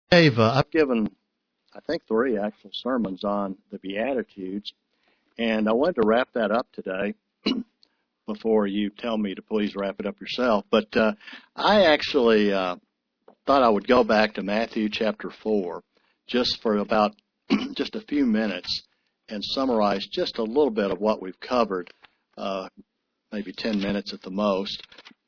I've given, I think, three actual sermons on the Beatitudes, and I wanted to wrap that up today before you tell me to please wrap it up yourself. But I actually thought I would go back to Matthew chapter 4 just for about just a few minutes and summarize just a little bit of what we've covered, maybe 10 minutes at the most,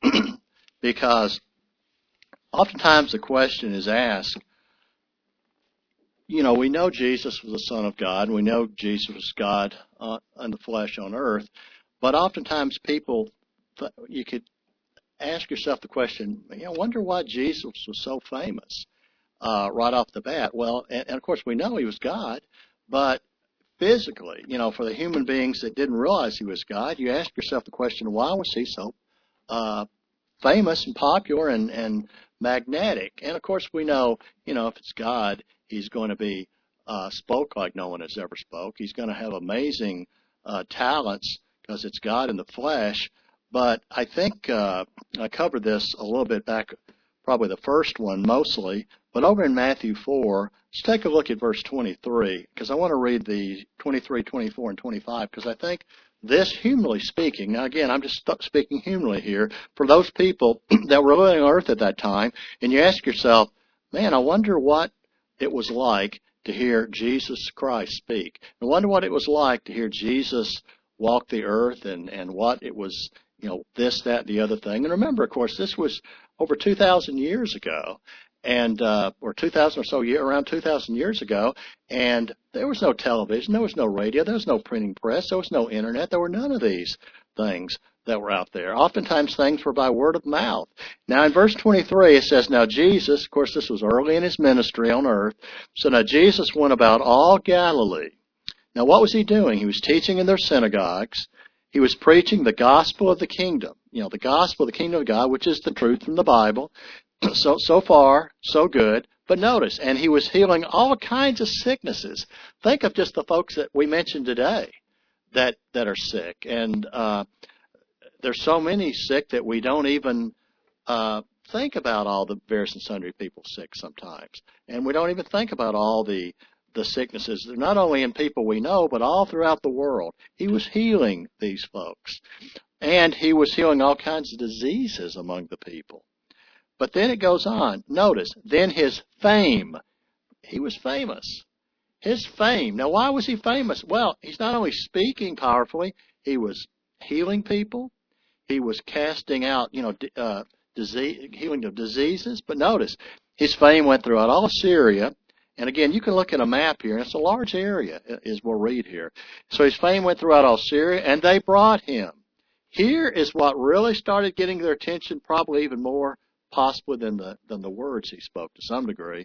because oftentimes the question is asked, you know, we know Jesus was the Son of God, and we know Jesus was God in the flesh on earth, but oftentimes people, you could ask yourself the question, you know, wonder why Jesus was so famous right off the bat. Well, and of course we know he was God, but physically, you know, for the human beings that didn't realize he was God, you ask yourself the question, why was he so famous and popular and magnetic? And of course we know, you know, if it's God, he's going to be spoke like no one has ever spoke. He's going to have amazing talents because it's God in the flesh. But I think I covered this a little bit back, probably the first one mostly. But over in Matthew 4, let's take a look at verse 23, because I want to read the 23, 24, and 25, because I think this, humanly speaking, now again, I'm just speaking humanly here, for those people that were living on earth at that time, and you ask yourself, man, I wonder what it was like to hear Jesus Christ speak. I wonder what it was like to hear Jesus walk the earth and what it was, you know, this, that, the other thing. And remember, of course, this was over 2,000 years ago, and or 2,000 or so around 2,000 years ago, and there was no television, there was no radio, there was no printing press, there was no internet, there were none of these things that were out there. Oftentimes things were by word of mouth. Now in verse 23 it says, now Jesus, of course this was early in his ministry on earth, so now Jesus went about all Galilee. Now what was he doing? He was teaching in their synagogues. He was preaching the gospel of the kingdom. You know, the gospel of the kingdom of God, which is the truth from the Bible. So far, so good. But notice, and he was healing all kinds of sicknesses. Think of just the folks that we mentioned today that are sick. And there's so many sick that we don't even think about all the various and sundry people sick sometimes. And we don't even think about all the sicknesses, not only in people we know, but all throughout the world. He was healing these folks. And he was healing all kinds of diseases among the people. But then it goes on. Notice, then his fame. He was famous. His fame. Now, why was he famous? Well, he's not only speaking powerfully, he was healing people. He was casting out, you know, healing of diseases. But notice, his fame went throughout all Syria. And again, you can look at a map here, and it's a large area, as we'll read here. So his fame went throughout all Syria, and they brought him. Here is what really started getting their attention, probably even more possibly than the words he spoke to some degree.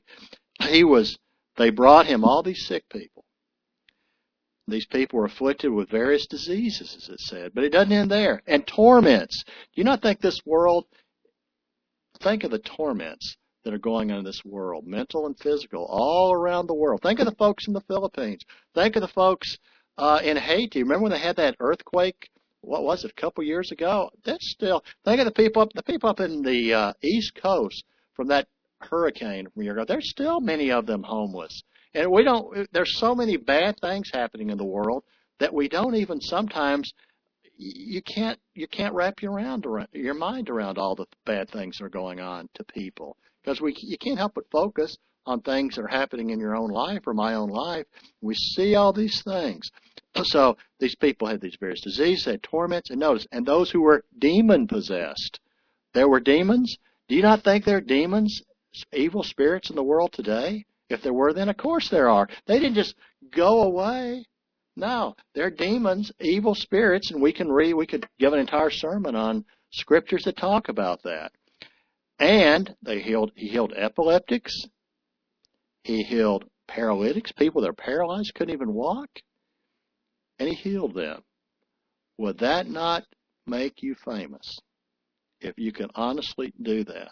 They brought him all these sick people. These people were afflicted with various diseases, as it said. But it doesn't end there. And torments. Do you not think this world, think of the torments that are going on in this world, mental and physical, all around the world. Think of the folks in the Philippines. Think of the folks in Haiti. Remember when they had that earthquake? What was it, a couple years ago? That's still, think of the people up in the East Coast from that hurricane from a year ago. There's still many of them homeless. And there's so many bad things happening in the world that we don't even sometimes, you can't wrap your mind around all the bad things that are going on to people. Because you can't help but focus on things that are happening in your own life or my own life. We see all these things. So these people had these various diseases, they had torments, and notice, and those who were demon-possessed. There were demons. Do you not think there are demons, evil spirits in the world today? If there were, then of course there are. They didn't just go away. No, they're demons, evil spirits, and we could give an entire sermon on scriptures that talk about that. And he healed epileptics. He healed paralytics, people that are paralyzed, couldn't even walk. And he healed them. Would that not make you famous if you can honestly do that?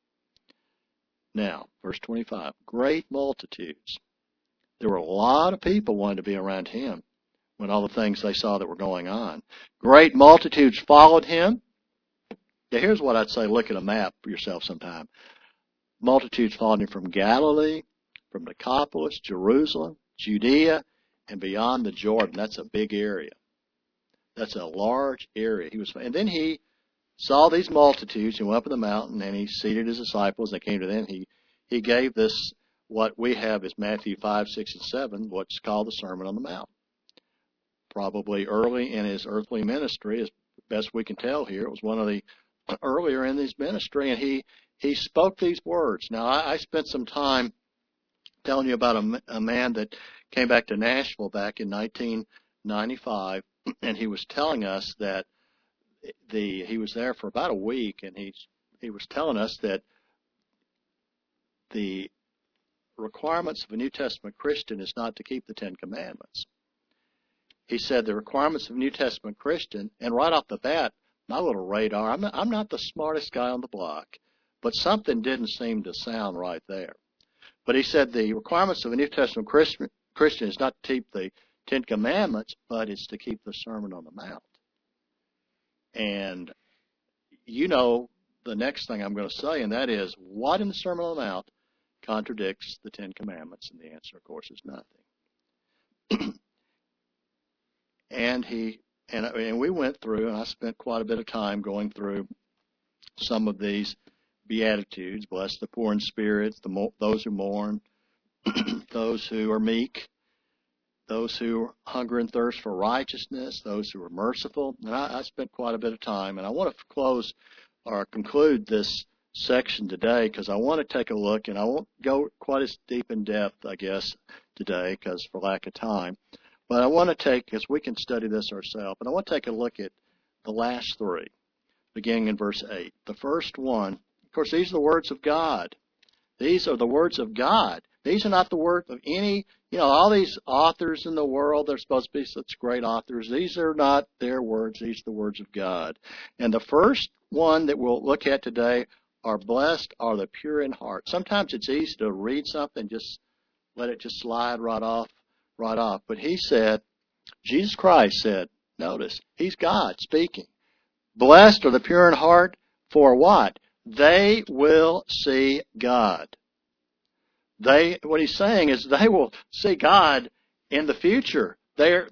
Now, verse 25, great multitudes. There were a lot of people wanting to be around him when all the things they saw that were going on. Great multitudes followed him. Yeah, here's what I'd say. Look at a map for yourself sometime. Multitudes followed him from Galilee, from Decapolis, Jerusalem, Judea, and beyond the Jordan. That's a big area. That's a large area. And then he saw these multitudes and went up on the mountain, and he seated his disciples. They came to them. He gave this, what we have is Matthew 5, 6, and 7, what's called the Sermon on the Mount. Probably early in his earthly ministry, as best we can tell here, it was one of the earlier in his ministry, and he spoke these words. Now, I spent some time telling you about a man that came back to Nashville back in 1995, and he was telling us that he was there for about a week, and he was telling us that the requirements of a New Testament Christian is not to keep the Ten Commandments. He said the requirements of a New Testament Christian, and right off the bat, my little radar, I'm not the smartest guy on the block, but something didn't seem to sound right there. But he said the requirements of a New Testament Christian is not to keep the Ten Commandments, but it's to keep the Sermon on the Mount. And you know the next thing I'm going to say, and that is, what in the Sermon on the Mount contradicts the Ten Commandments? And the answer, of course, is nothing. And we went through, and I spent quite a bit of time going through some of these Beatitudes. Bless the poor in spirit, those who mourn, those who are meek, those who hunger and thirst for righteousness, those who are merciful. And I spent quite a bit of time, and I want to close or conclude this section today because I want to take a look, and I won't go quite as deep in depth, I guess, today because for lack of time. But I want to take, because we can study this ourselves, but I want to take a look at the last three, beginning in verse 8. The first one, of course, these are the words of God. These are the words of God. These are not the work of any, all these authors in the world, they're supposed to be such great authors. These are not their words. These are the words of God. And the first one that we'll look at today are blessed are the pure in heart. Sometimes it's easy to read something, just let it just slide right off. But he said, Jesus Christ said, notice, he's God speaking. Blessed are the pure in heart, for what? They will see God. What he's saying is they will see God in the future. They'll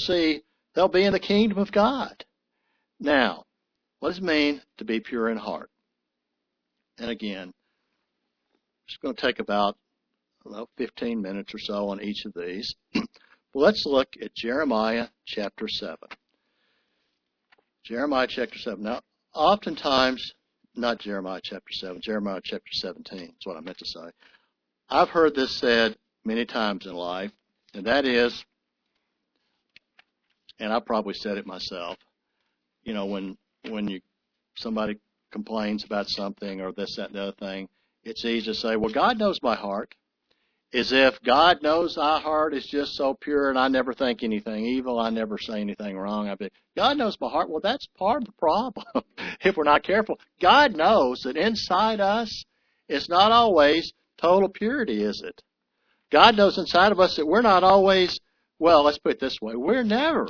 be in the kingdom of God. Now, what does it mean to be pure in heart? And again, I'm just going to take about 15 minutes or so on each of these. Let's look at Jeremiah chapter 7. Jeremiah chapter 7. Now, oftentimes, not Jeremiah chapter 7, Jeremiah chapter 17 is what I meant to say. I've heard this said many times in life, and that is, and I probably said it myself, when somebody complains about something or this, that, and the other thing, it's easy to say, well, God knows my heart. As if God knows our heart is just so pure and I never think anything evil, I never say anything wrong. God knows my heart. Well, that's part of the problem if we're not careful. God knows that inside us is not always total purity, is it? God knows inside of us that we're not always, well, let's put it this way, we're never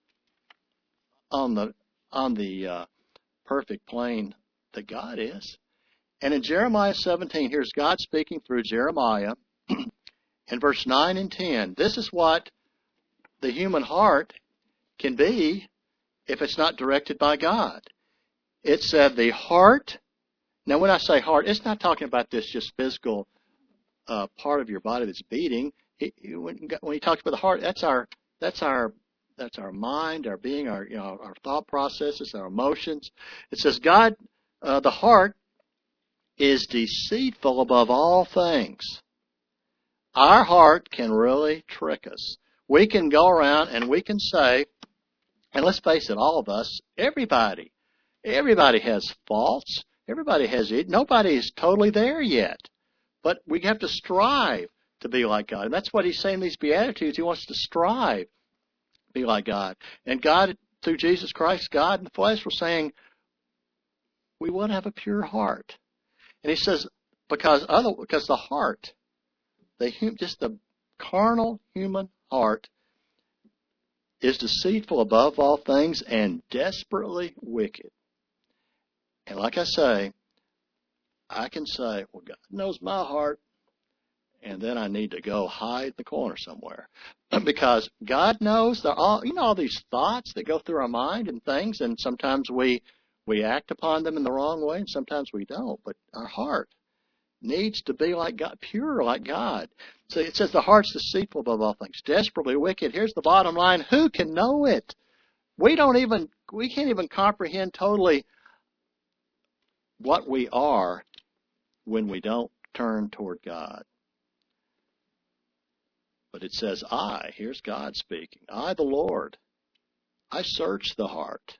on the perfect plane that God is. And in Jeremiah 17, here's God speaking through Jeremiah. In verse 9 and 10, this is what the human heart can be if it's not directed by God. It said the heart, now when I say heart, it's not talking about this just physical part of your body that's beating. When he talks about the heart, that's our mind, our being, our thought processes, our emotions. It says God, the heart is deceitful above all things. Our heart can really trick us. We can go around and we can say, and let's face it, all of us, everybody has faults. Nobody is totally there yet. But we have to strive to be like God. And that's what he's saying in these Beatitudes. He wants to strive to be like God. And God, through Jesus Christ, God in the flesh was saying, we want to have a pure heart. And he says, because the heart, just the carnal human heart is deceitful above all things and desperately wicked. And like I say, I can say, well, God knows my heart, and then I need to go hide in the corner somewhere. Because God knows all these thoughts that go through our mind and things, and sometimes we act upon them in the wrong way, and sometimes we don't. But our heart needs to be like God, pure like God. So it says the heart's deceitful above all things, desperately wicked. Here's the bottom line. Who can know it? We can't even comprehend totally what we are when we don't turn toward God. But it says, here's God speaking, I, the Lord, I search the heart.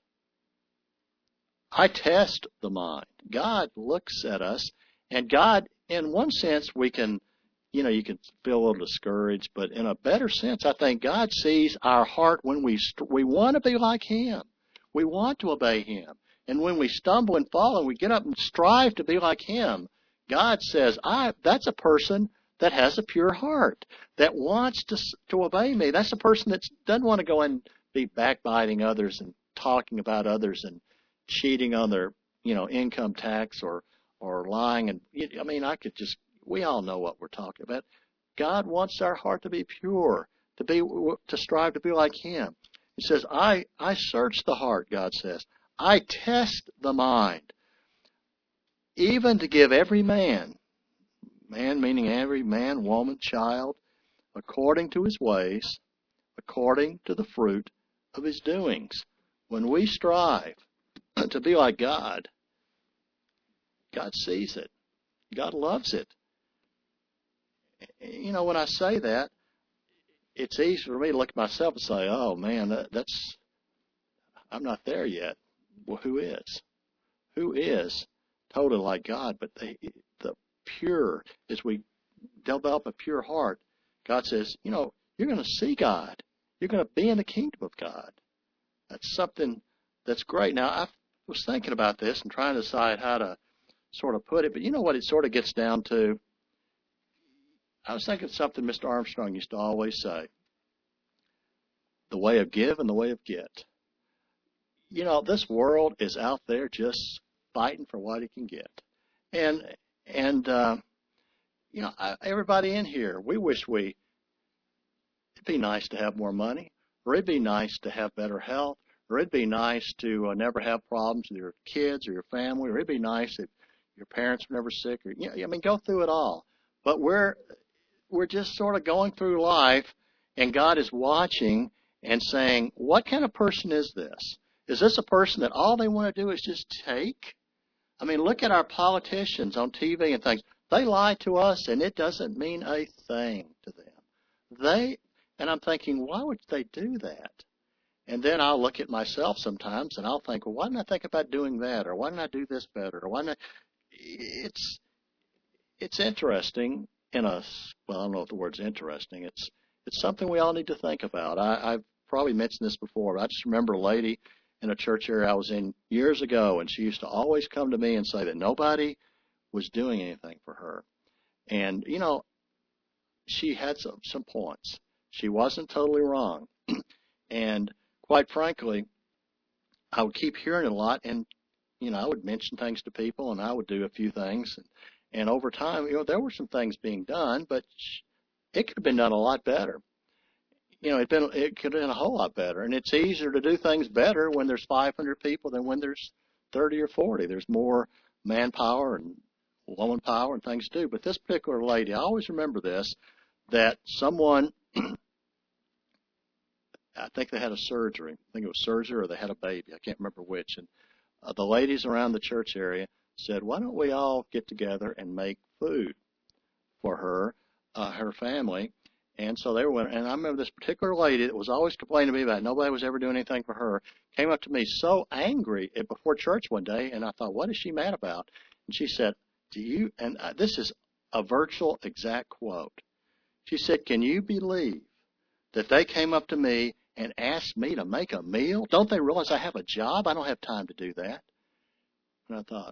I test the mind. God looks at us, and God, in one sense, you can feel a little discouraged, but in a better sense, I think God sees our heart when we want to be like Him. We want to obey Him. And when we stumble and fall and we get up and strive to be like Him, God says, that's a person that has a pure heart, that wants to obey me. That's a person that doesn't want to go and be backbiting others and talking about others and cheating on their, income tax or lying. And we all know what we're talking about. God wants our heart to be pure, to strive to be like Him. He says, I search the heart, God says. I test the mind, even to give every man meaning every man, woman, child, according to his ways, according to the fruit of his doings. When we strive to be like God, God sees it. God loves it. When I say that, it's easy for me to look at myself and say, oh man, I'm not there yet. Well, who is? Who is totally like God? But the pure, as we develop a pure heart, God says, you're going to see God. You're going to be in the kingdom of God. That's something that's great. Now, I was thinking about this and trying to decide how to sort of put it, but you know what it sort of gets down to? I was thinking something Mr. Armstrong used to always say, the way of give and the way of get. This world is out there just fighting for what it can get. And everybody in here, we wish it'd be nice to have more money, or it'd be nice to have better health, or it'd be nice to never have problems with your kids or your family, or it'd be nice if your parents were never sick, or go through it all. But we're just sort of going through life, and God is watching and saying, what kind of person is this? Is this a person that all they want to do is just take? I mean, look at our politicians on TV and things. They lie to us, and it doesn't mean a thing to them. And I'm thinking, why would they do that? And then I'll look at myself sometimes, and I'll think, well, why didn't I think about doing that? Or why didn't I do this better? Or why didn't It's interesting I don't know if the word's interesting. It's something we all need to think about. I've probably mentioned this before, but I just remember a lady in a church area I was in years ago, and she used to always come to me and say that nobody was doing anything for her. And, she had some points. She wasn't totally wrong. And quite frankly, I would keep hearing it a lot, and, I would mention things to people, and I would do a few things. And over time, there were some things being done, but it could have been done a lot better. It could have been a whole lot better. And it's easier to do things better when there's 500 people than when there's 30 or 40. There's more manpower and woman power and things to do. But this particular lady, I always remember this, that someone, I think they had a surgery. I think it was surgery or they had a baby. I can't remember which. And the ladies around the church area said, why don't we all get together and make food for her family? And so they went, and I remember this particular lady that was always complaining to me about nobody was ever doing anything for her, came up to me so angry before church one day, and I thought, what is she mad about? And she said, this is a virtual exact quote. She said, can you believe that they came up to me and asked me to make a meal? Don't they realize I have a job? I don't have time to do that. And I thought,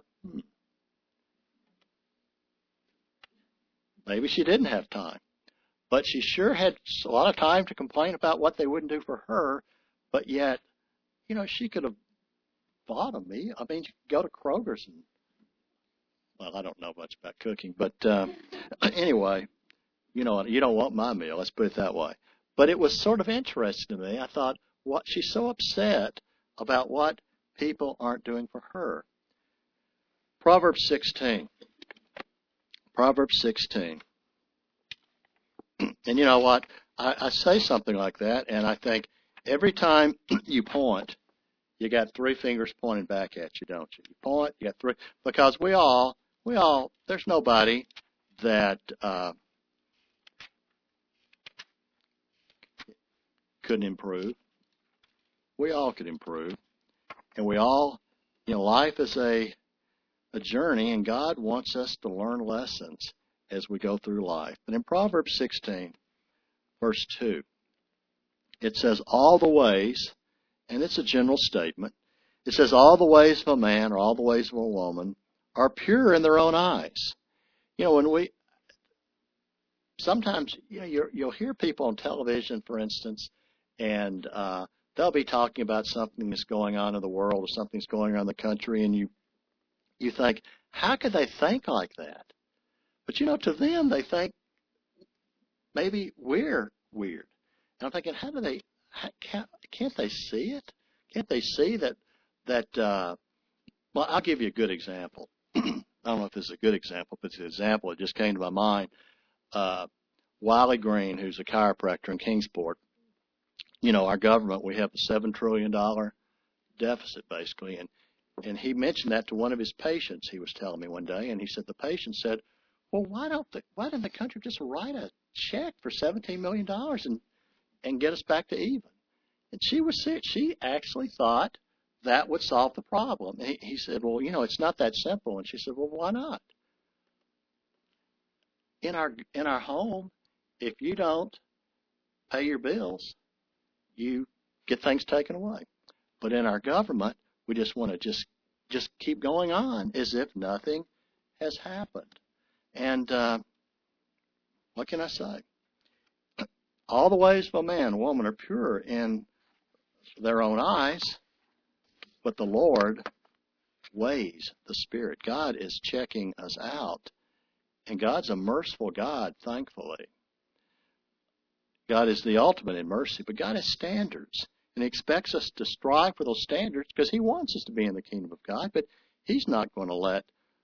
maybe she didn't have time. But she sure had a lot of time to complain about what they wouldn't do for her. But yet, she could have bought a meal. I mean, you could go to Kroger's and Well, I don't know much about cooking, but anyway, you don't want my meal. Let's put it that way. But it was sort of interesting to me. I thought, what she's so upset about what people aren't doing for her. Proverbs 16. Proverbs 16. And you know what? I say something like that, and I think every time you point, you got three fingers pointing back at you, don't you? You point, you got three, because we all, there's nobody that couldn't improve. We all could improve, and we all, life is a journey, and God wants us to learn lessons as we go through life. But in Proverbs 16, verse 2, it says, all the ways, and it's a general statement, it says all the ways of a man or all the ways of a woman are pure in their own eyes. When sometimes, you'll hear people on television, for instance, and they'll be talking about something that's going on in the world or something's going on in the country, and you think, how could they think like that? But to them, they think maybe we're weird. And I'm thinking, can't they see it? Can't they see that, well, I'll give you a good example. I don't know if this is a good example, but it's an example that just came to my mind. Wiley Green, who's a chiropractor in Kingsport, our government, we have a $7 trillion deficit, basically. And he mentioned that to one of his patients, he was telling me one day, and he said, the patient said, well, why didn't the country just write a check for $17 million and get us back to even? And she actually thought that would solve the problem. And he said, well, it's not that simple. And she said, well, why not? In our home, if you don't pay your bills, you get things taken away. But in our government, we just want to just keep going on as if nothing has happened. And what can I say? All the ways of a man and woman are pure in their own eyes, but the Lord weighs the spirit. God is checking us out. And God's a merciful God, thankfully. God is the ultimate in mercy, but God has standards. And He expects us to strive for those standards because He wants us to be in the kingdom of God, but He's not going to let,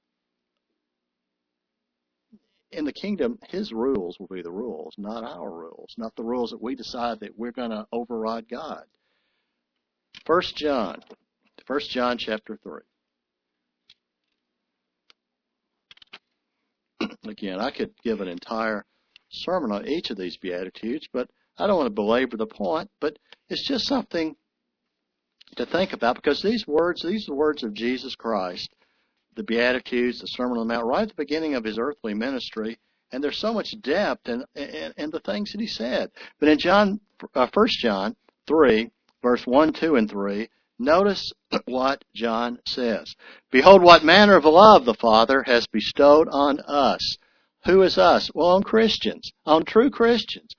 in the kingdom, His rules will be the rules, not our rules, not the rules that we decide that we're going to override God. 1 John chapter 3. Again, I could give an entire sermon on each of these Beatitudes, but I don't want to belabor the point, but it's just something to think about because these are the words of Jesus Christ, the Beatitudes, the Sermon on the Mount, right at the beginning of His earthly ministry, and there's so much depth in the things that He said. But in 1 John 3, verse 1, 2, and 3, notice what John says. Behold, what manner of love the Father has bestowed on us. Who is us? Well, on Christians, on true Christians.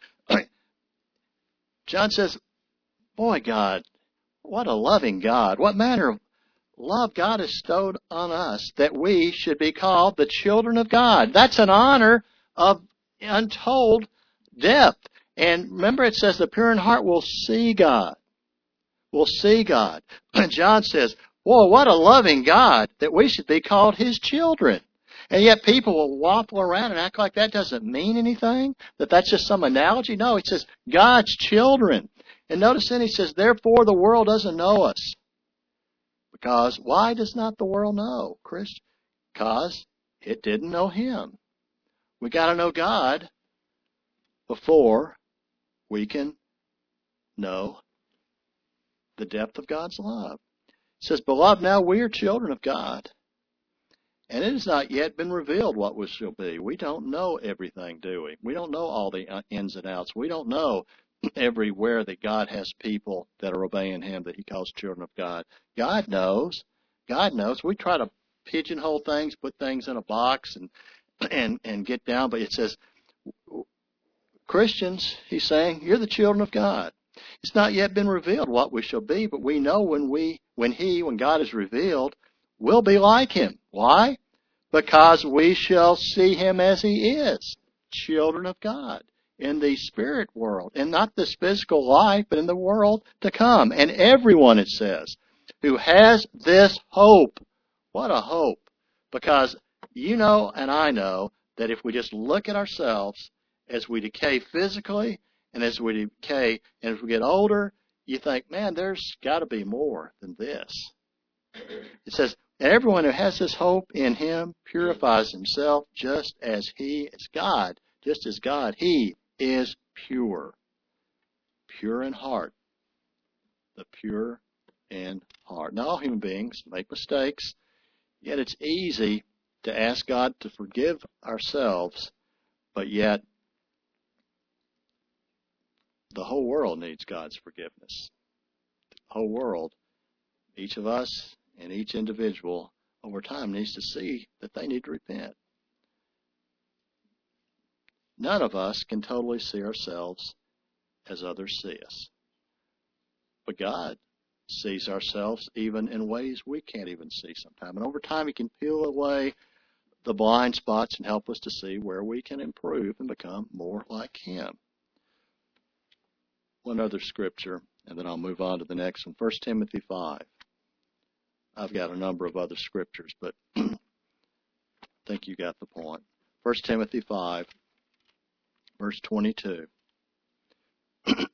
John says, boy, God, what a loving God. What manner of love God has bestowed on us that we should be called the children of God. That's an honor of untold depth. And remember it says the pure in heart will see God. Will see God. John says, whoa, what a loving God that we should be called His children. And yet people will waffle around and act like that doesn't mean anything, that that's just some analogy. No, it says God's children. And notice then He says, therefore the world doesn't know us. Because why does not the world know, Christian? Because it didn't know Him. We got to know God before we can know the depth of God's love. It says, beloved, now we are children of God. And it has not yet been revealed what we shall be. We don't know everything, do we? We don't know all the ins and outs. We don't know everywhere that God has people that are obeying Him that He calls children of God. God knows. God knows. We try to pigeonhole things, put things in a box and get down. But it says, Christians, He's saying, you're the children of God. It's not yet been revealed what we shall be, but we know when God is revealed, we'll be like Him. Why? because we shall see him as he is, children of God, in the spirit world, and not this physical life, but in the world to come. And everyone, it says, who has this hope, what a hope, because you know and I know that if we just look at ourselves as we decay physically and as we decay and as we get older, you think, man, there's got to be more than this. It says, everyone who has this hope in him purifies himself just as he is God. Just as God, he is pure. Pure in heart. The pure in heart. Now, all human beings make mistakes, yet it's easy to ask God to forgive ourselves, but yet the whole world needs God's forgiveness. The whole world, each of us and each individual over time needs to see that they need to repent. None of us can totally see ourselves as others see us. But God sees ourselves even in ways we can't even see sometimes. And over time, he can peel away the blind spots and help us to see where we can improve and become more like him. One other scripture, and then I'll move on to the next one. 1 Timothy 5. I've got a number of other scriptures, but I think you got the point. 1 Timothy 5, verse 22. It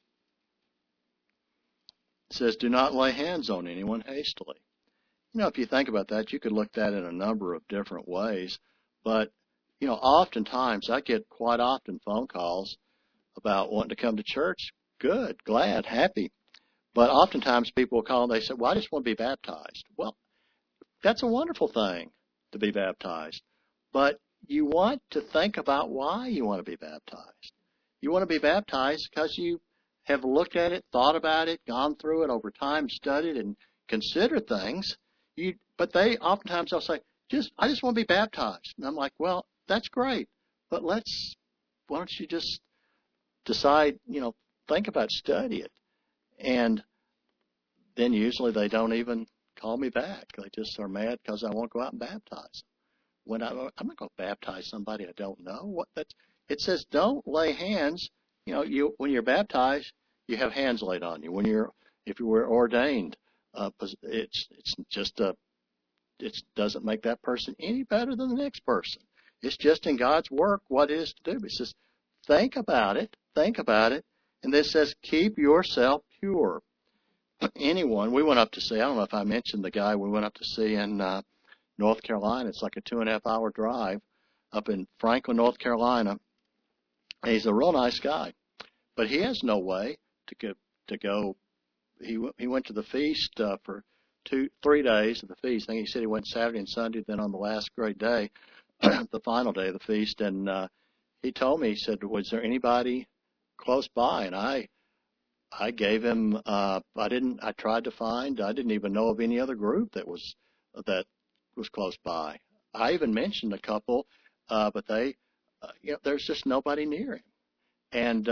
says, do not lay hands on anyone hastily. You know, if you think about that, you could look at that in a number of different ways. But, you know, oftentimes I get quite often phone calls about wanting to come to church. Good, glad, happy. But oftentimes people will call and they say, well, I just want to be baptized. Well, that's a wonderful thing to be baptized. But you want to think about why you want to be baptized. You want to be baptized because you have looked at it, thought about it, gone through it over time, studied and considered things. But they oftentimes they'll say, I just want to be baptized. And I'm like, well, that's great. But why don't you just decide, think about, study it. And then usually they don't even call me back. They just are mad because I won't go out and baptize them. I'm not going to baptize somebody I don't know. It says don't lay hands. When you're baptized, you have hands laid on you. If you were ordained, it's just it doesn't make that person any better than the next person. It's just in God's work what it is to do. It says think about it, and this says keep yourself pure. Anyone, we went up to see, I don't know if I mentioned the guy we went up to see in North Carolina. It's like a 2.5 hour drive up in Franklin, North Carolina. He's a real nice guy, but he has no way to go. He went to the feast for 3 days of the feast. I think he said he went Saturday and Sunday, then on the last great day, the final day of the feast, and he told me, he said, was there anybody close by? And I gave him, I tried to find, I didn't even know of any other group that was close by. I even mentioned a couple, but there's just nobody near him. And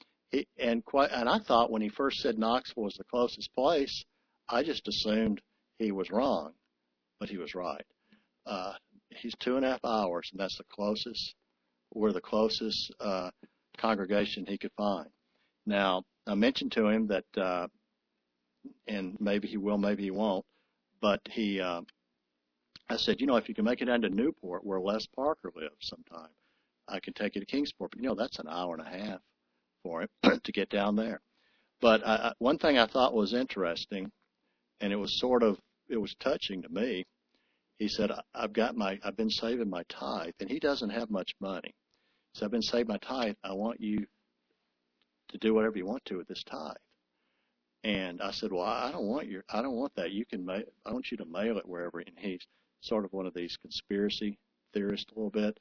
I thought when he first said Knoxville was the closest place, I just assumed he was wrong, but he was right. He's 2.5 hours, and that's we're the closest congregation he could find. Now, I mentioned to him that, and maybe he will, maybe he won't, but I said, if you can make it down to Newport, where Les Parker lives sometime, I can take you to Kingsport. But, that's an hour and a half for him to get down there. But one thing I thought was interesting, and it was touching to me. He said, I've been saving my tithe, and he doesn't have much money. So I've been saving my tithe. I want you to do whatever you want to with this tithe. And I said, well, I don't want that. I want you to mail it wherever. And he's sort of one of these conspiracy theorists a little bit.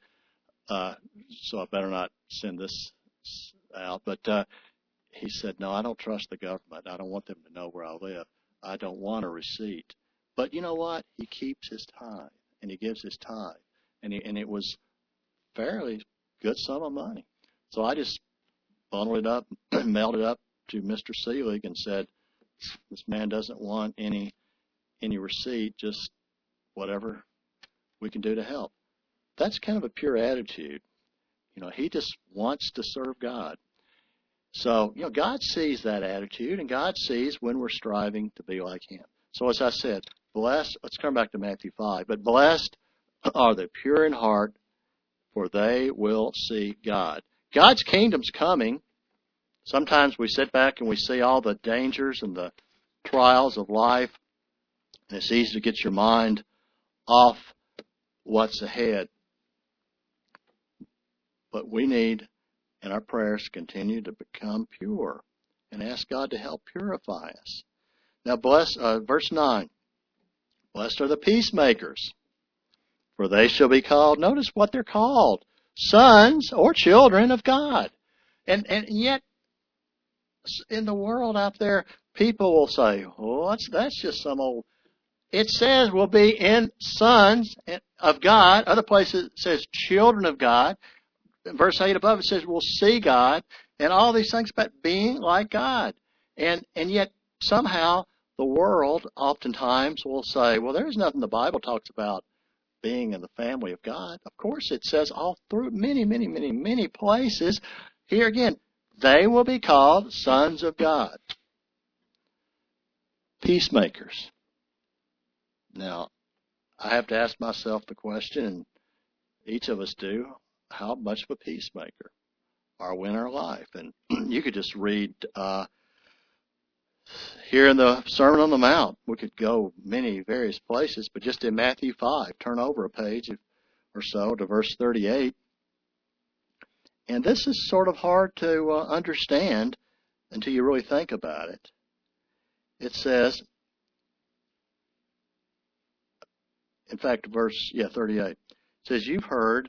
So I better not send this out. But he said, no, I don't trust the government. I don't want them to know where I live. I don't want a receipt. But you know what? He keeps his tithe, and he gives his tithe. And it was fairly good sum of money. So I just bundled it up, mailed it up to Mr. Seelig and said, this man doesn't want any receipt, just whatever we can do to help. That's kind of a pure attitude. He just wants to serve God. So, God sees that attitude, and God sees when we're striving to be like Him. So as I said, blessed, let's come back to Matthew 5, but blessed are the pure in heart, for they will see God. God's kingdom's coming. Sometimes we sit back and we see all the dangers and the trials of life, and it's easy to get your mind off what's ahead. But we need, in our prayers, to continue to become pure and ask God to help purify us. Now, verse 9, blessed are the peacemakers, for they shall be called, notice what they're called, sons or children of God. And yet, in the world out there, people will say, oh, that's just some old. It says we'll be in sons of God. Other places it says children of God. In verse 8 above it says we'll see God. And all these things about being like God. And yet somehow the world oftentimes will say, well, there's nothing the Bible talks about being in the family of God. Of course it says all through many places. Here again, they will be called sons of God. Peacemakers. Now, I have to ask myself the question, and each of us do, how much of a peacemaker are we in our life? And you could just read here in the Sermon on the Mount. We could go many various places, but just in Matthew 5, turn over a page or so to verse 38. And this is sort of hard to understand until you really think about it. It says, in fact, verse 38, it says, You've heard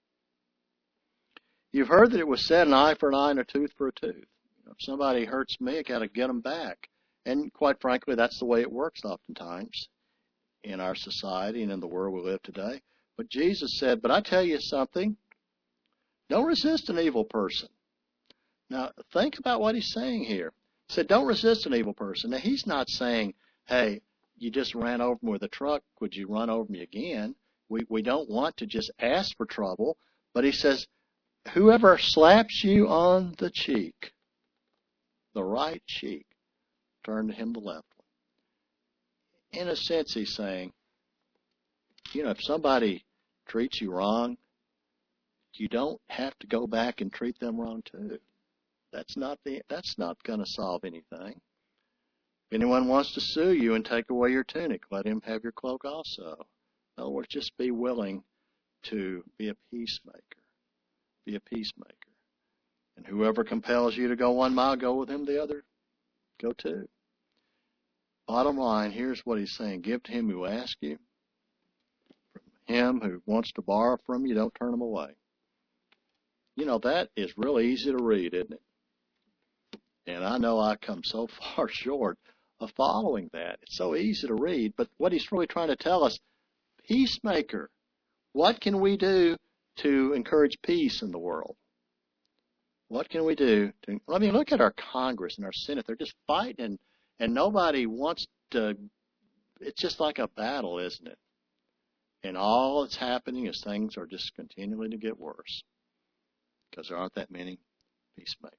that it was said, an eye for an eye and a tooth for a tooth. If somebody hurts me, I got to get them back. And quite frankly, that's the way it works oftentimes in our society and in the world we live today. But Jesus said, but I tell you something, don't resist an evil person. Now, think about what he's saying here. He said, don't resist an evil person. Now, he's not saying, hey, you just ran over me with a truck. Would you run over me again? We don't want to just ask for trouble. But he says, whoever slaps you on the cheek, the right cheek, turn to him the left one. In a sense, he's saying, if somebody treats you wrong, you don't have to go back and treat them wrong too. That's not going to solve anything. If anyone wants to sue you and take away your tunic, let him have your cloak also. In other words, just be willing to be a peacemaker. Be a peacemaker. And whoever compels you to go 1 mile, go with him the other. Go 2. Bottom line, here's what he's saying. Give to him who asks you. From him who wants to borrow from you, don't turn him away. That is really easy to read, isn't it? And I know I come so far short of following that. It's so easy to read, but what he's really trying to tell us, peacemaker. What can we do to encourage peace in the world? What can we do? Look at our Congress and our Senate. They're just fighting, and nobody wants to. It's just like a battle, isn't it? And all that's happening is things are just continuing to get worse because there aren't that many peacemakers.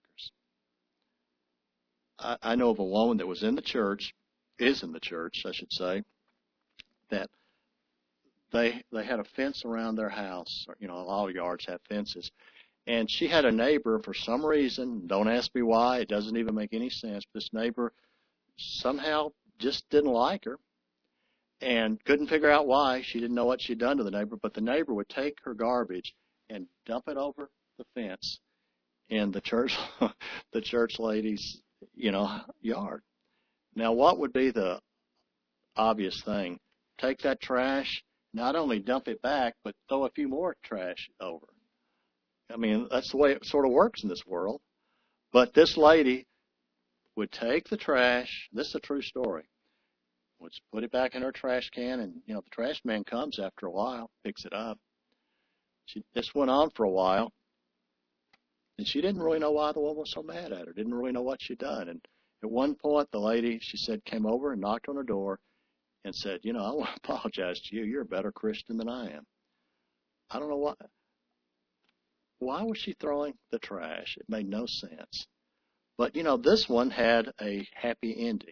I know of a woman that is in the church, I should say, that they had a fence around their house. All yards have fences. And she had a neighbor, for some reason, don't ask me why, it doesn't even make any sense, this neighbor somehow just didn't like her and couldn't figure out why. She didn't know what she'd done to the neighbor, but the neighbor would take her garbage and dump it over the fence in the church lady's, yard. Now, what would be the obvious thing? Take that trash, not only dump it back, but throw a few more trash over. That's the way it sort of works in this world. But this lady would take the trash, this is a true story, would put it back in her trash can, and, the trash man comes after a while, picks it up. This went on for a while, and she didn't really know why the woman was so mad at her, didn't really know what she'd done. And at one point, the lady, she said, came over and knocked on her door, and said, I want to apologize to you. You're a better Christian than I am. I don't know why. Why was she throwing the trash? It made no sense. But, this one had a happy ending.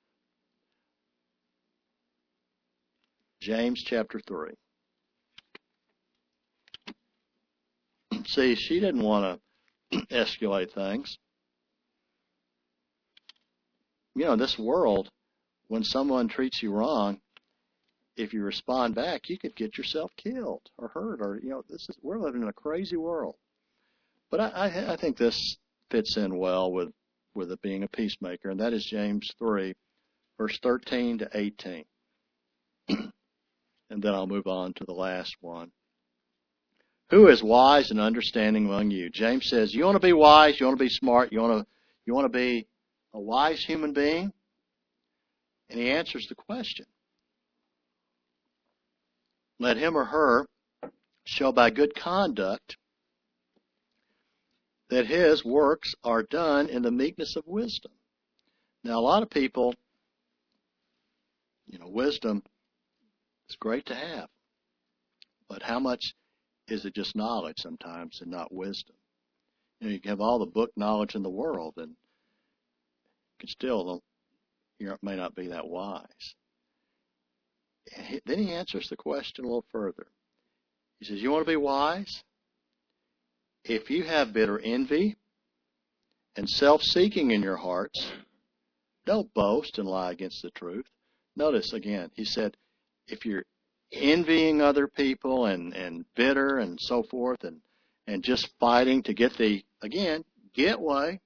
James chapter 3. See, she didn't want to escalate things. This world, when someone treats you wrong, if you respond back, you could get yourself killed or hurt, or we're living in a crazy world. But I think this fits in well with it being a peacemaker, and that is James 3, verse 13 to 18. And then I'll move on to the last one. Who is wise and understanding among you? James says, you want to be wise, you want to be smart, you want to be a wise human being? And he answers the question. Let him or her show by good conduct that his works are done in the meekness of wisdom. Now, a lot of people, wisdom is great to have. But how much is it just knowledge sometimes and not wisdom? You can have all the book knowledge in the world and you may not be that wise. Then he answers the question a little further. He says, you want to be wise? If you have bitter envy and self-seeking in your hearts, don't boast and lie against the truth. Notice again, he said, if you're envying other people and bitter and so forth and just fighting to get get way,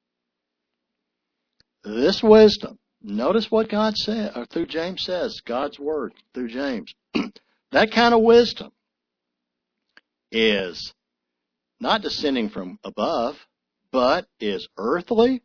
this wisdom, notice what God said, or through James says, God's word through James. That kind of wisdom is not descending from above, but is earthly,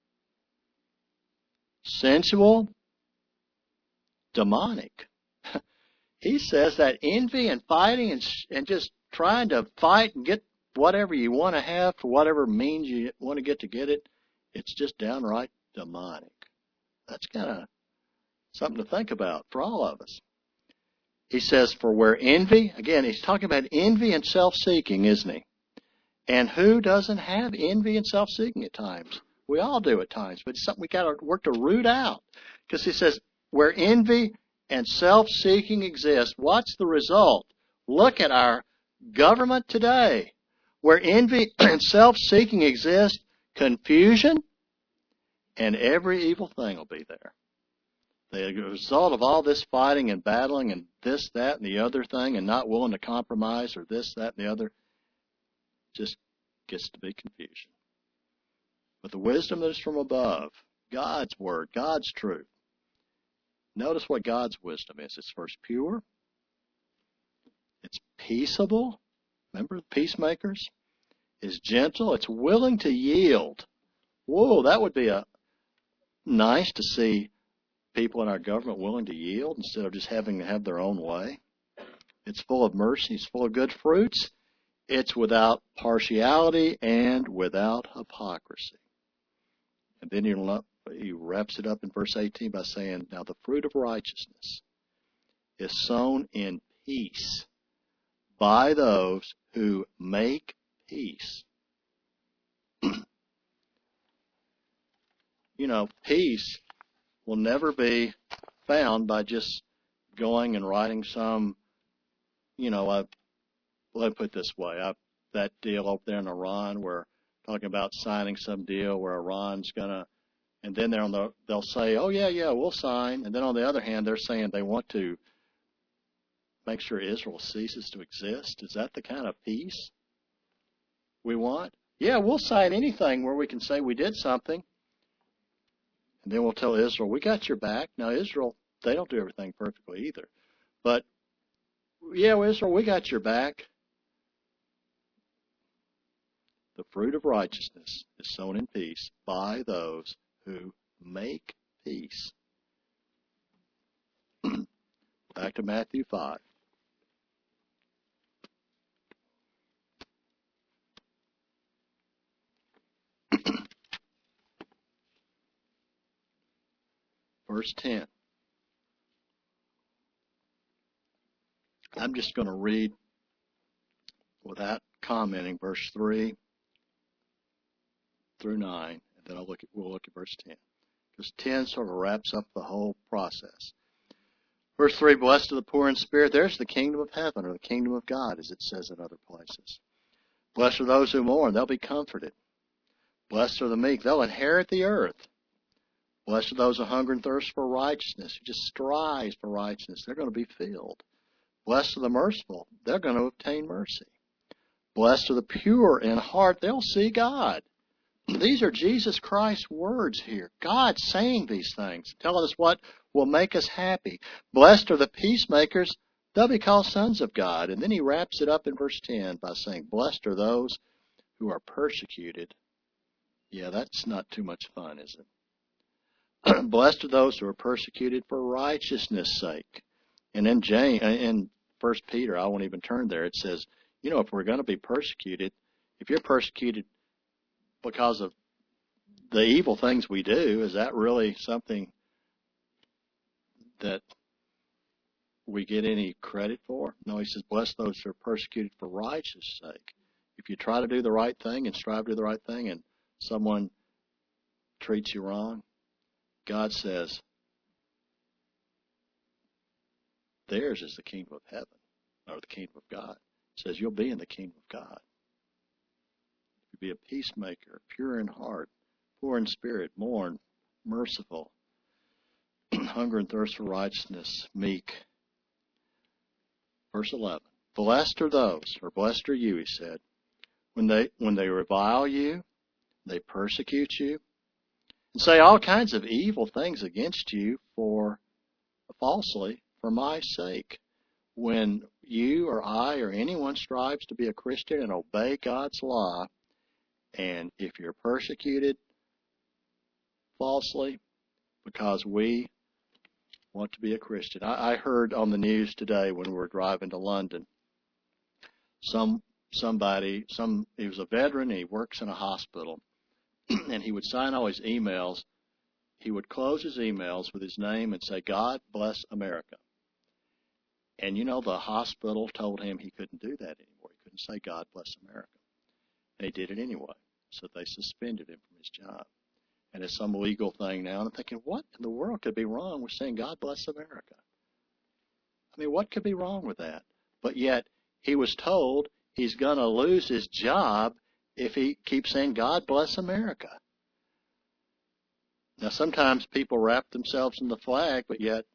sensual, demonic. He says that envy and fighting and just trying to fight and get whatever you want to have for whatever means you want to get it, it's just downright demonic. That's kind of something to think about for all of us. He says, for where envy, again, he's talking about envy and self-seeking, isn't he? And who doesn't have envy and self-seeking at times? We all do at times, but it's something we got to work to root out. Because he says, where envy and self-seeking exist, what's the result? Look at our government today. Where envy and self-seeking exist, confusion and every evil thing will be there. The result of all this fighting and battling and this, that, and the other thing and not willing to compromise or this, that, and the other just gets to be confusion. But the wisdom that is from above, God's word, God's truth. Notice what God's wisdom is. It's first pure. It's peaceable. Remember the peacemakers? It's gentle. It's willing to yield. Whoa, that would be nice to see people in our government willing to yield instead of just having to have their own way. It's full of mercy. It's full of good fruits. It's without partiality and without hypocrisy. And then he wraps it up in verse 18 by saying, now the fruit of righteousness is sown in peace by those who make peace. Peace will never be found by just going and writing some, let me put it this way, that deal over there in Iran, we're talking about signing some deal where Iran's going to, and then they'll say, oh, yeah, we'll sign. And then on the other hand, they're saying they want to make sure Israel ceases to exist. Is that the kind of peace we want? Yeah, we'll sign anything where we can say we did something. And then we'll tell Israel, we got your back. Now, Israel, they don't do everything perfectly either. But, yeah, Israel, we got your back. The fruit of righteousness is sown in peace by those who make peace. Back to Matthew 5. Verse 10. I'm just going to read without commenting verse 3 through 9, and then we'll look at verse 10. Because 10 sort of wraps up the whole process. Verse 3, blessed are the poor in spirit. There's the kingdom of heaven, or the kingdom of God, as it says in other places. Blessed are those who mourn. They'll be comforted. Blessed are the meek. They'll inherit the earth. Blessed are those who hunger and thirst for righteousness, who just strive for righteousness. They're going to be filled. Blessed are the merciful. They're going to obtain mercy. Blessed are the pure in heart. They'll see God. These are Jesus Christ's words here. God saying these things, telling us what will make us happy. Blessed are the peacemakers. They'll be called sons of God. And then he wraps it up in verse 10 by saying, blessed are those who are persecuted. Yeah, that's not too much fun, is it? Blessed are those who are persecuted for righteousness' sake. And in 1 Peter, I won't even turn there, it says, if we're going to be persecuted, if you're persecuted because of the evil things we do, is that really something that we get any credit for? No, he says, bless those who are persecuted for righteousness' sake. If you try to do the right thing and strive to do the right thing and someone treats you wrong, God says, theirs is the kingdom of heaven, or the kingdom of God. It says you'll be in the kingdom of God. You'll be a peacemaker, pure in heart, poor in spirit, mourn, merciful, hunger and thirst for righteousness, meek. Verse 11, blessed are those, or blessed are you, he said, when they revile you, they persecute you, and say all kinds of evil things against you falsely for my sake. When you or I or anyone strives to be a Christian and obey God's law, and if you're persecuted falsely because we want to be a Christian. I heard on the news today when we were driving to London, he was a veteran, he works in a hospital, and he would sign all his emails. He would close his emails with his name and say, God bless America. And the hospital told him he couldn't do that anymore. He couldn't say God bless America. And he did it anyway. So they suspended him from his job. And it's some legal thing now. And I'm thinking, what in the world could be wrong with saying God bless America? I mean, what could be wrong with that? But yet, he was told he's going to lose his job if he keeps saying God bless America. Now, sometimes people wrap themselves in the flag, but yet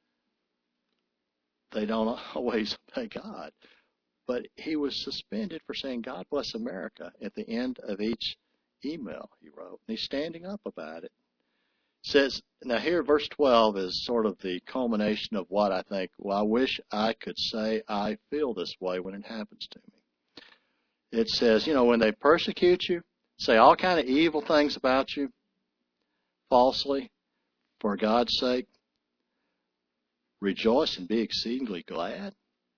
they don't always obey God. But he was suspended for saying God bless America at the end of each email he wrote. And he's standing up about it. It says, now here verse 12 is sort of the culmination of what I think, I wish I could say I feel this way when it happens to me. It says, when they persecute you, say all kind of evil things about you, falsely, for God's sake, rejoice and be exceedingly glad.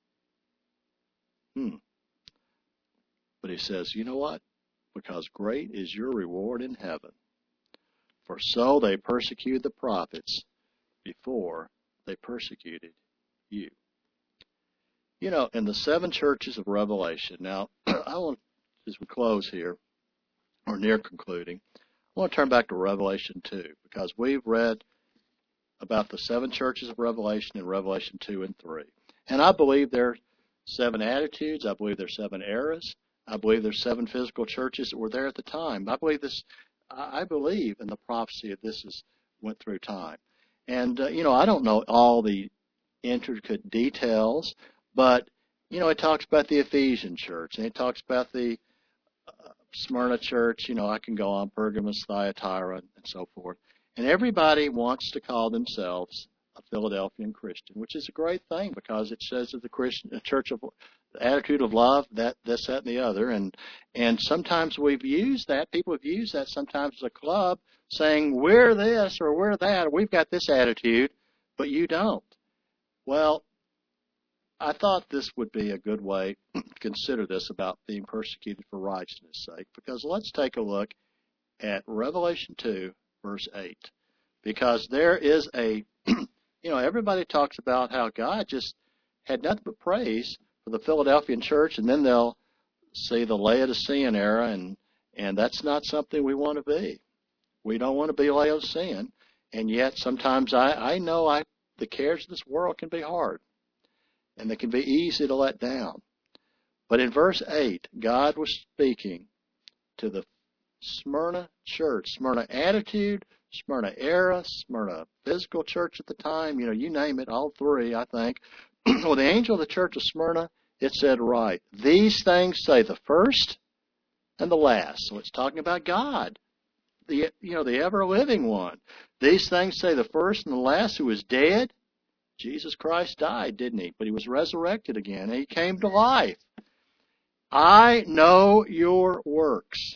But he says, you know what? Because great is your reward in heaven. For so they persecuted the prophets before they persecuted you. In the 7 churches of Revelation, now, I want, as we close here, or near concluding, I want to turn back to Revelation 2, because we've read about the 7 churches of Revelation in Revelation 2 and 3. And I believe there are 7 attitudes. I believe there are 7 eras. I believe there's 7 physical churches that were there at the time. I believe in the prophecy that went through time. And, I don't know all the intricate details, but, it talks about the Ephesian church, and it talks about the Smyrna church. I can go on, Pergamos, Thyatira, and so forth. And everybody wants to call themselves a Philadelphian Christian, which is a great thing because it says that the church of the attitude of love, this, that, and the other. And sometimes we've used that. People have used that sometimes as a club, saying we're this or we're that, or we've got this attitude, but you don't. Well, I thought this would be a good way to consider this about being persecuted for righteousness' sake, because let's take a look at Revelation 2, verse 8, because there is everybody talks about how God just had nothing but praise for the Philadelphian church, and then they'll see the Laodicean era, and that's not something we want to be. We don't want to be Laodicean, and yet sometimes I know the cares of this world can be hard, and they can be easy to let down. But in verse 8, God was speaking to the Smyrna church, Smyrna attitude, Smyrna era, Smyrna physical church at the time, you name it, all three, I think. Well, the angel of the church of Smyrna, it said, right, these things say the first and the last. So it's talking about God, the ever-living one. These things say the first and the last, who is dead. Jesus Christ died, didn't he? But he was resurrected again, and he came to life. I know your works.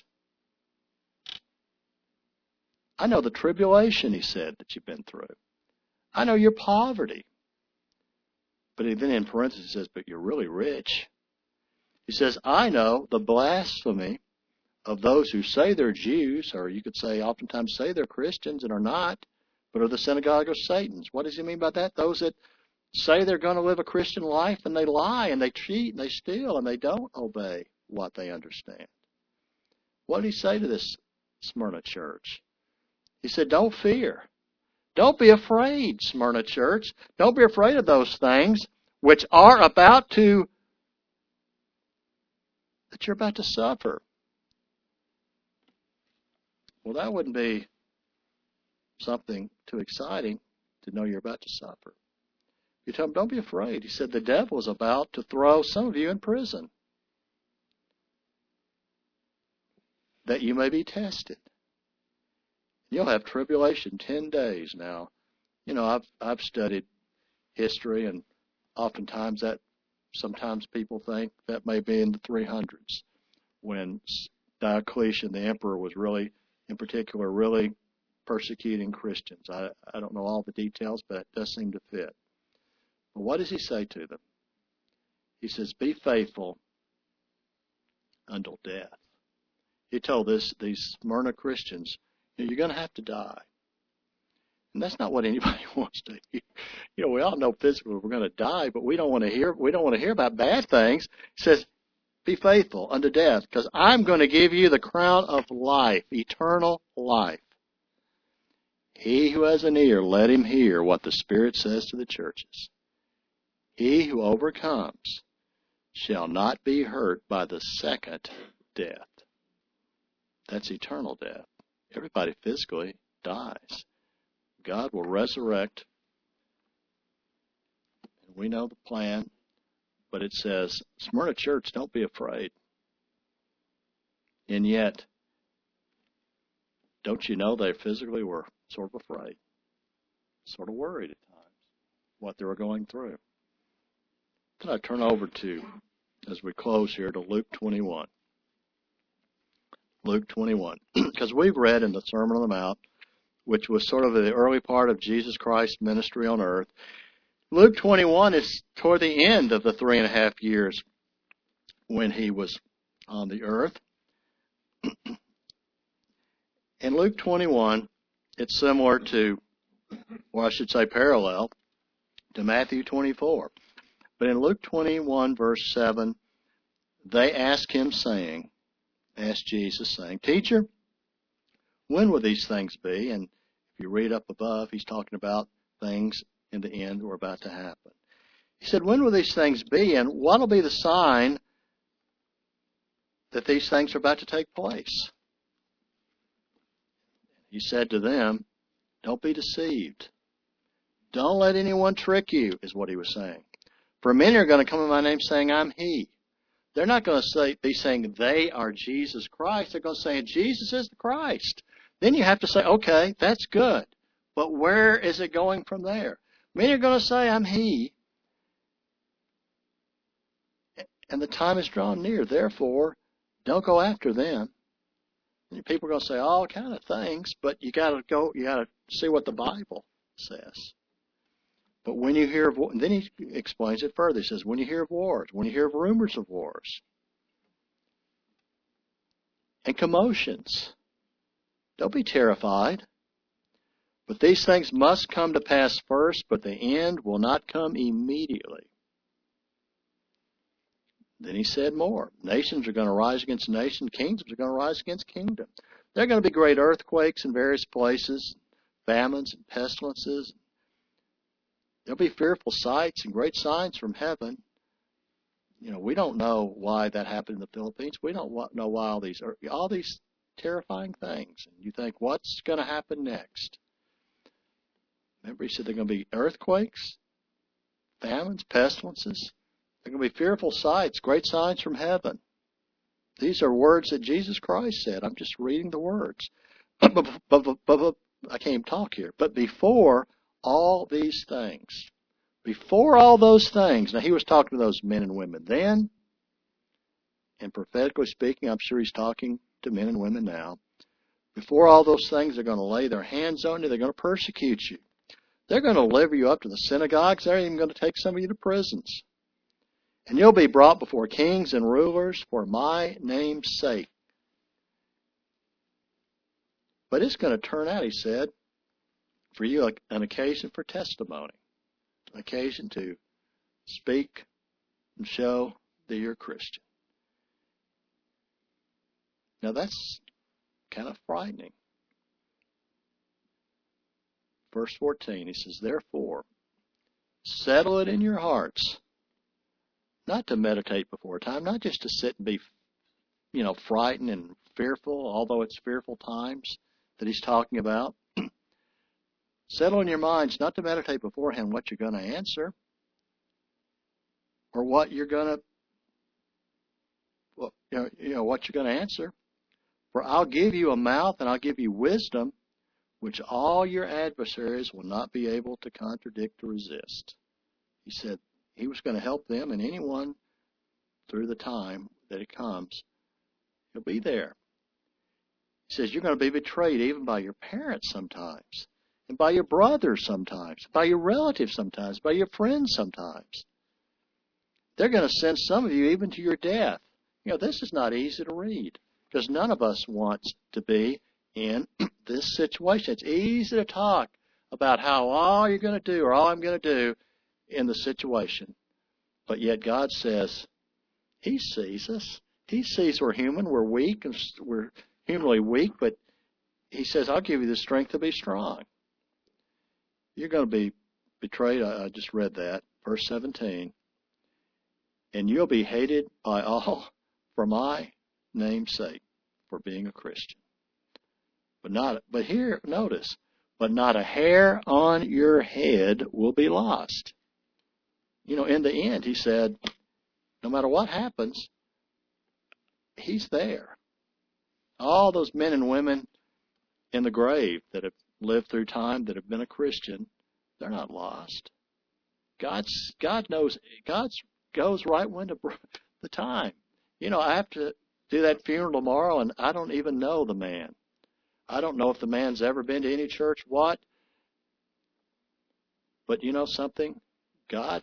I know the tribulation, he said, that you've been through. I know your poverty. But then in parentheses he says, but you're really rich. He says, I know the blasphemy of those who say they're Jews, or you could say oftentimes say they're Christians and are not, but are the synagogue of Satan's. What does he mean by that? Those that say they're going to live a Christian life and they lie and they cheat and they steal and they don't obey what they understand. What did he say to this Smyrna church? He said, don't fear. Don't be afraid, Smyrna church. Don't be afraid of those things which are that you're about to suffer. Well, that wouldn't be something too exciting to know you're about to suffer. You tell him, don't be afraid. He said, the devil is about to throw some of you in prison, that you may be tested. You'll have tribulation 10 days now. I've studied history, and oftentimes sometimes people think that may be in the 300s, when Diocletian, the emperor, was really, in particular, really persecuting Christians. I don't know all the details, but it does seem to fit. But what does he say to them? He says, be faithful until death. He told these Smyrna Christians, you're going to have to die. And that's not what anybody wants to hear. We all know physically we're going to die, but we don't want to hear about bad things. He says, be faithful unto death, because I'm going to give you the crown of life, eternal life. He who has an ear, let him hear what the Spirit says to the churches. He who overcomes shall not be hurt by the second death. That's eternal death. Everybody physically dies. God will resurrect. We know the plan, but it says, Smyrna church, don't be afraid. And yet, don't you know they physically were sort of afraid, sort of worried at times, what they were going through. Then I turn over to, as we close here, to Luke 21. Luke 21. Because we've read in the Sermon on the Mount, which was sort of the early part of Jesus Christ's ministry on earth. Luke 21 is toward the end of the 3.5 years when he was on the earth. In Luke 21, it's similar to, or I should say parallel, to Matthew 24. But in Luke 21, verse 7, they ask Jesus, saying, Teacher, when will these things be? And if you read up above, he's talking about things in the end were about to happen. He said, when will these things be, and what will be the sign that these things are about to take place? He said to them, don't be deceived. Don't let anyone trick you, is what he was saying. For many are going to come in my name saying, I'm he. They're not going to be saying they are Jesus Christ. They're going to say Jesus is the Christ. Then you have to say, okay, that's good. But where is it going from there? Many are going to say, I'm he. And the time is drawn near. Therefore, don't go after them. And people are going to say all kind of things, but you got to see what the Bible says. But when you hear of, and then he explains it further. He says, when you hear of wars, when you hear of rumors of wars and commotions, don't be terrified. But these things must come to pass first, but the end will not come immediately. Then he said more. Nations are going to rise against nations. Kingdoms are going to rise against kingdoms. There are going to be great earthquakes in various places, famines and pestilences. There'll be fearful sights and great signs from heaven. We don't know why that happened in the Philippines. We don't know why all these terrifying things. And you think, what's going to happen next? Remember, he said there are going to be earthquakes, famines, pestilences. There are going to be fearful sights, great signs from heaven. These are words that Jesus Christ said. I'm just reading the words. I can't even talk here. But before all these things, before all those things, now he was talking to those men and women then, and prophetically speaking, I'm sure he's talking to men and women now. Before all those things, they're going to lay their hands on you. They're going to persecute you. They're going to deliver you up to the synagogues. They're even going to take some of you to prisons. And you'll be brought before kings and rulers for my name's sake. But it's going to turn out, he said, for you an occasion for testimony, an occasion to speak and show that you're a Christian. Now that's kind of frightening. Verse 14, he says, therefore, settle it in your hearts, not to meditate before time, not just to sit and be, frightened and fearful, although it's fearful times that he's talking about. Settle in your minds not to meditate beforehand what you're going to answer or what you're going to, what you're going to answer. For I'll give you a mouth and I'll give you wisdom, which all your adversaries will not be able to contradict or resist. He said he was going to help them, and anyone through the time that it comes, he'll be there. He says you're going to be betrayed even by your parents sometimes, and by your brothers sometimes, by your relatives sometimes, by your friends sometimes. They're going to send some of you even to your death. This is not easy to read, because none of us wants to be in this situation. It's easy to talk about how all you're going to do or all I'm going to do in the situation. But yet God says he sees us. He sees we're human, we're weak, and we're humanly weak, but he says, I'll give you the strength to be strong. You're going to be betrayed. I just read that. Verse 17. And you'll be hated by all for my name's sake, for being a Christian. But here, notice, but not a hair on your head will be lost. In the end, he said, no matter what happens, he's there. All those men and women in the grave that have lived through time, that have been a Christian, they're not lost. God knows. God goes right when the time. I have to do that funeral tomorrow, and I don't even know the man. I don't know if the man's ever been to any church, what. But you know something? God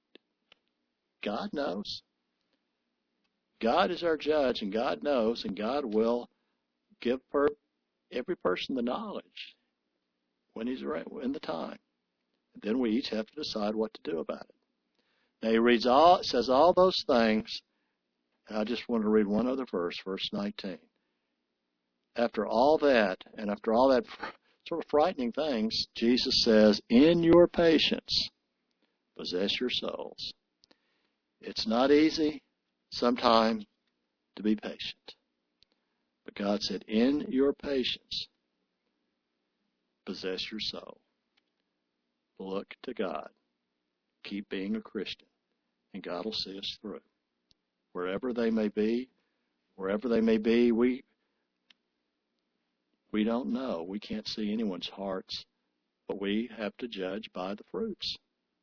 knows. God is our judge, and God knows, and God will give every person the knowledge when he's right in the time. And then we each have to decide what to do about it. Now he says all those things, and I just want to read one other verse, verse 19. After all that, and after all that sort of frightening things, Jesus says, in your patience, possess your souls. It's not easy sometimes to be patient. But God said, in your patience, possess your soul. Look to God. Keep being a Christian, and God will see us through. Wherever they may be, we don't know. We can't see anyone's hearts, but we have to judge by the fruits.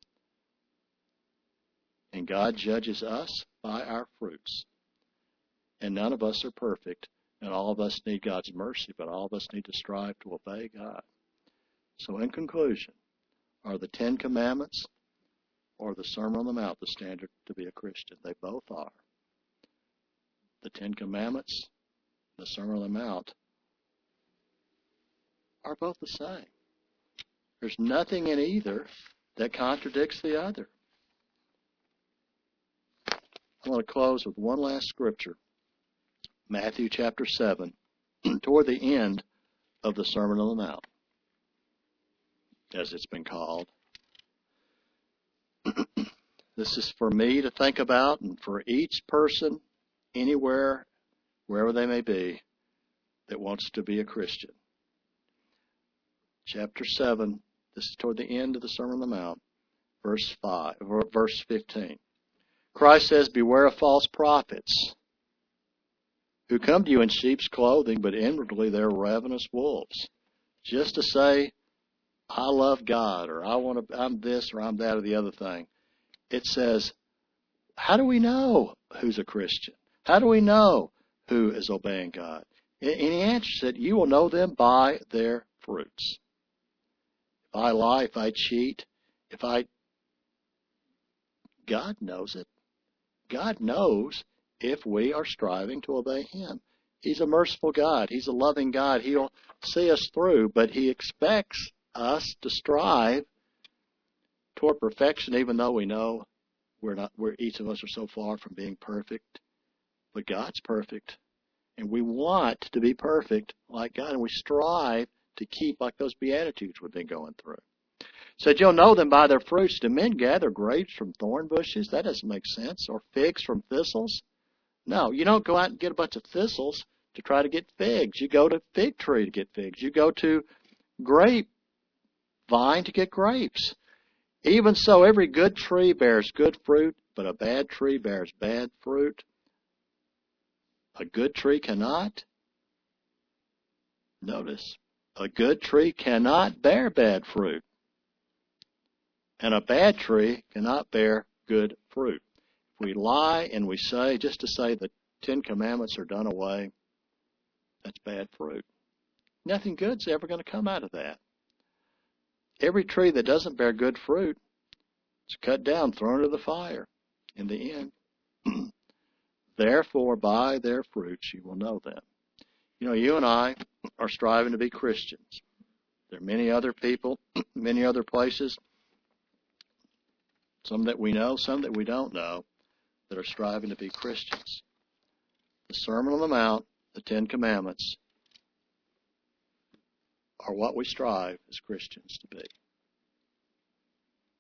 And God judges us by our fruits. And none of us are perfect, and all of us need God's mercy, but all of us need to strive to obey God. So in conclusion, are the Ten Commandments or the Sermon on the Mount the standard to be a Christian? They both are. The Ten Commandments, the Sermon on the Mount, are both the same. There's nothing in either that contradicts the other. I want to close with one last scripture. Matthew chapter 7, toward the end of the Sermon on the Mount, as it's been called. This is for me to think about and for each person, anywhere, wherever they may be, that wants to be a Christian. Chapter 7, this is toward the end of the Sermon on the Mount, verse 15. Christ says, "Beware of false prophets, who come to you in sheep's clothing, but inwardly they're ravenous wolves." Just to say, I love God, or I'm this, or I'm that, or the other thing. It says, how do we know who's a Christian? How do we know who is obeying God? And he answers it, you will know them by their fruits. If I lie, if I cheat, God knows it. God knows if we are striving to obey Him. He's a merciful God. He's a loving God. He'll see us through, but He expects us to strive toward perfection, even though we know each of us are so far from being perfect. But God's perfect, and we want to be perfect like God, and we strive to keep like those Beatitudes we've been going through. Said, you'll know them by their fruits. Do men gather grapes from thorn bushes? That doesn't make sense. Or figs from thistles? No, you don't go out and get a bunch of thistles to try to get figs. You go to fig tree to get figs. You go to grape vine to get grapes. Even so, every good tree bears good fruit, but a bad tree bears bad fruit. A good tree cannot, notice, a good tree cannot bear bad fruit. And a bad tree cannot bear good fruit. If we lie and we say, just to say the 10 Commandments are done away, that's bad fruit. Nothing good's ever going to come out of that. Every tree that doesn't bear good fruit is cut down, thrown into the fire in the end. Therefore, by their fruits you will know them. You know, you and I are striving to be Christians. There are many other people, many other places, some that we know, some that we don't know, that are striving to be Christians. The Sermon on the Mount, the 10 Commandments, are what we strive as Christians to be.